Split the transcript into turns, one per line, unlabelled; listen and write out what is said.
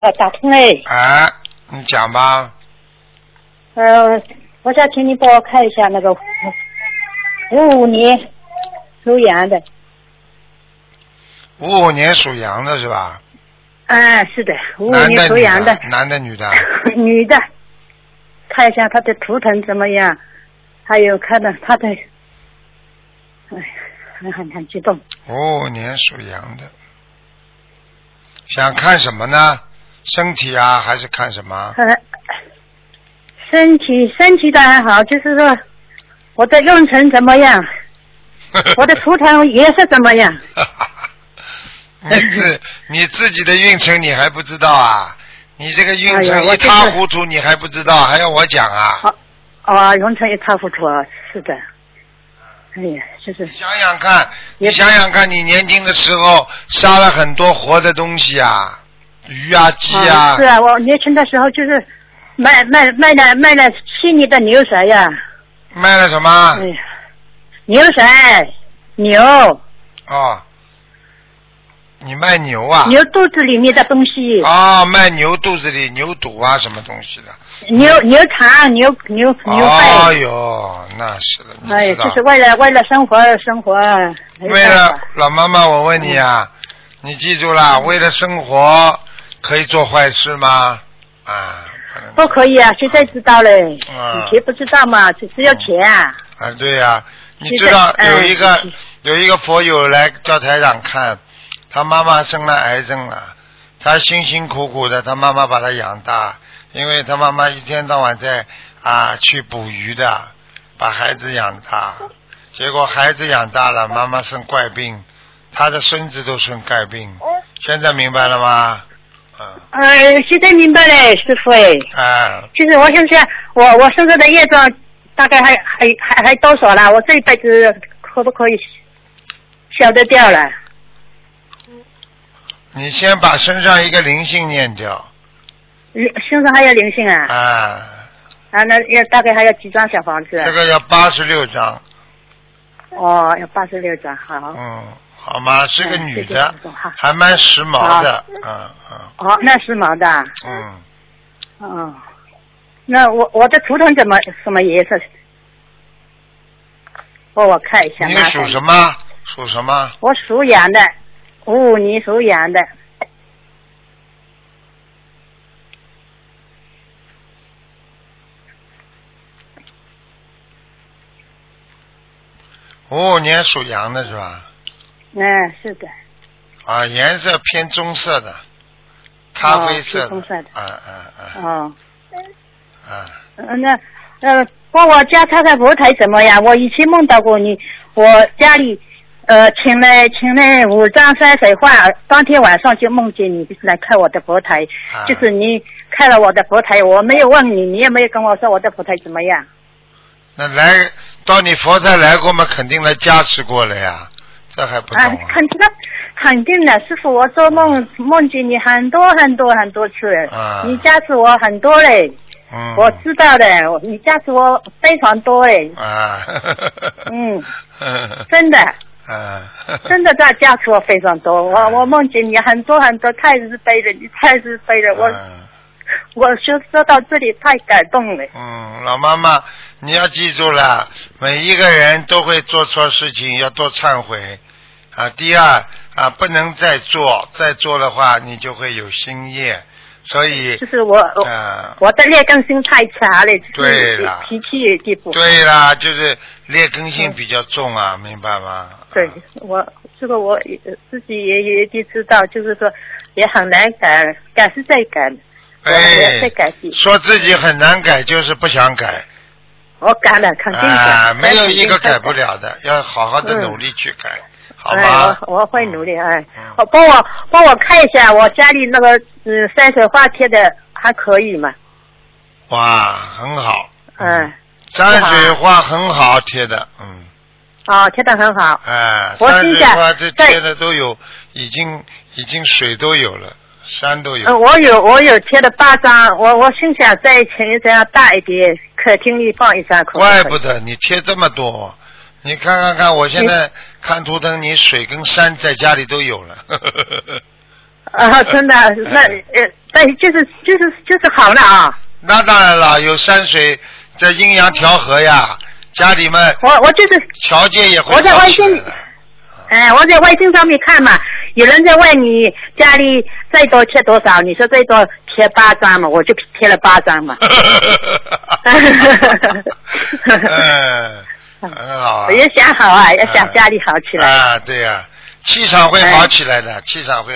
打通嘞。
哎，你讲吧。
我想请你帮我看一下那个55年属羊的。
55年属羊的是吧？
啊，是的，55年属羊的。
男的女的？
女的。看一下她的图腾怎么样，还有看到她的，很激动。
55年属羊的，想看什么呢？身体啊，还是看什么？
身体倒还好，就是说我的运程怎么样，我的图腾颜色怎么样？
你自己的运程你还不知道啊？你这个运程一塌糊涂，你还不知道，还要我讲啊？
运程一塌糊涂啊，是的。哎呀，就是
想想看，你想想看，你年轻的时候杀了很多活的东西啊，鱼啊、鸡啊。
是啊，我年轻的时候就是卖了7年的牛舌呀。
卖了什么？
哎呀，牛舌，牛。
哦。你卖牛啊？
牛肚子里面的东西。
卖牛肚子里牛肚啊，什么东西的？
牛肠、牛肺。
哎呦，那是的。
哎，就是为了生活。
为了老妈妈，我问你啊，你记住了，为了生活可以做坏事吗？
不可以啊！现在知道了，以前不知道嘛，只要钱啊。
对呀，你知道有一个佛友来叫台长看。他妈妈生了癌症了，他辛辛苦苦的，他妈妈把他养大，因为他妈妈一天到晚在去捕鱼的，把孩子养大，结果孩子养大了，妈妈生怪病，他的孙子都生怪病，现在明白了吗？
现在明白了，师傅就是我想想，我身上的业障大概还多少了？我这一辈子可不可以消得掉了？
你先把身上一个灵性念掉。
身上还有灵性啊？那大概还要几张小房子？
这个要86张。
要86张，好。
好吗？是个女的，还蛮时髦的。
那时髦的。那我的图腾什么颜色？我看一下。
你属什么？属什么？
我属羊的。55年属羊的。
55年属羊的是吧？
是的。
颜色偏棕色的，咖啡色的。
棕色的。
那
帮我家看看佛台怎么样？我以前梦到过你，我家里。请了5张山水画，当天晚上就梦见你来看我的佛台，就是你看了我的佛台，我没有问你，你也没有跟我说我的佛台怎么样。
那到你佛台来过吗？肯定来加持过了呀，这还不懂啊？
肯定的，师傅，我做梦见你很多次，你加持我很多嘞。我知道的，你加持我非常多嘞。真的。真的在加持我非常多，我梦见你很多太慈悲了，你太慈悲了，我就说到这里太感动了。
老妈妈，你要记住了，每一个人都会做错事情，要多忏悔第二不能再做的话，你就会有新业。所以
就是我的劣根性太强了，
对了，
脾气也记不。
对啦，就是劣根性比较重明白吗？
对，我自己也知道，就是说也很难改是在改，在改。
说自己很难改，就是不想改。
我改了，肯定改。
没有一个改不了的，要好好的努力去改。好吧，
我会努力帮我看一下我家里那个山水画贴的还可以吗？
哇，很好。山水画很好贴的，
贴的很好。
山水画这贴的都有，已经水都有了，山都有。
我有贴的8张，我心想再请一张大一点，客厅里放一张可不可以？
怪不得你贴这么多。你看，我现在看图腾，你水跟山在家里都有了。
真的，那就是好了啊。
那当然了，有山水，这阴阳调和呀，家里面
我就是
条件也会
我在
好起来的。
我在微信上面看嘛，有人在问你家里最多贴多少，你说最多贴8张嘛，我就贴了8张嘛。
很好啊。
我也想好啊，要想家里好起来。
对呀，气场会好起来的，气场会。